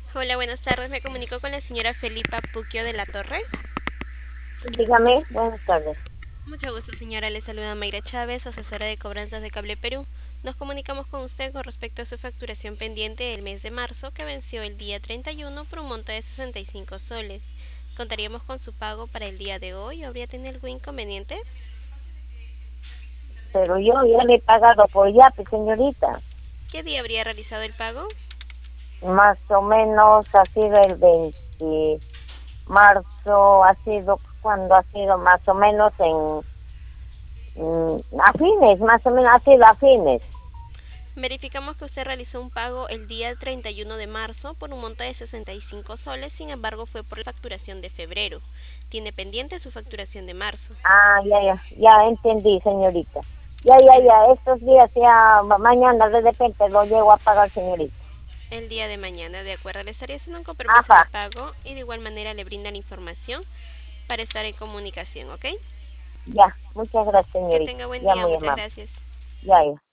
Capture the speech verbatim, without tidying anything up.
Hola, buenas tardes. Me comunico con la señora Felipa Puquio de la Torre. Dígame, buenas tardes. Mucho gusto, señora. Le saluda Mayra Chávez, asesora de cobranzas de Cable Perú. Nos comunicamos con usted con respecto a su facturación pendiente del mes de marzo, que venció el día treinta y uno por un monto de sesenta y cinco soles. ¿Contaríamos con su pago para el día de hoy? ¿Habría tenido algún inconveniente? Pero yo ya le he pagado por Yapi, señorita. ¿Qué día habría realizado el pago? Más o menos ha sido el veinte marzo, ha sido cuando ha sido más o menos en mm, a fines, más o menos ha sido a fines. Verificamos que usted realizó un pago el día treinta y uno de marzo por un monto de sesenta y cinco soles, sin embargo fue por la facturación de febrero. Tiene pendiente su facturación de marzo. Ah, ya, ya, ya entendí, señorita. Ya, ya, El, ya, estos días ya, ma- mañana de repente lo llego a pagar, señorita. el día de mañana, de acuerdo, le estaría haciendo un compromiso de Ajá, pago y de igual manera le brindan información para estar en comunicación, ¿ok? ya, muchas gracias, Que señorita. tenga buen Ya, día, muy muchas amable. gracias. Ya, ya.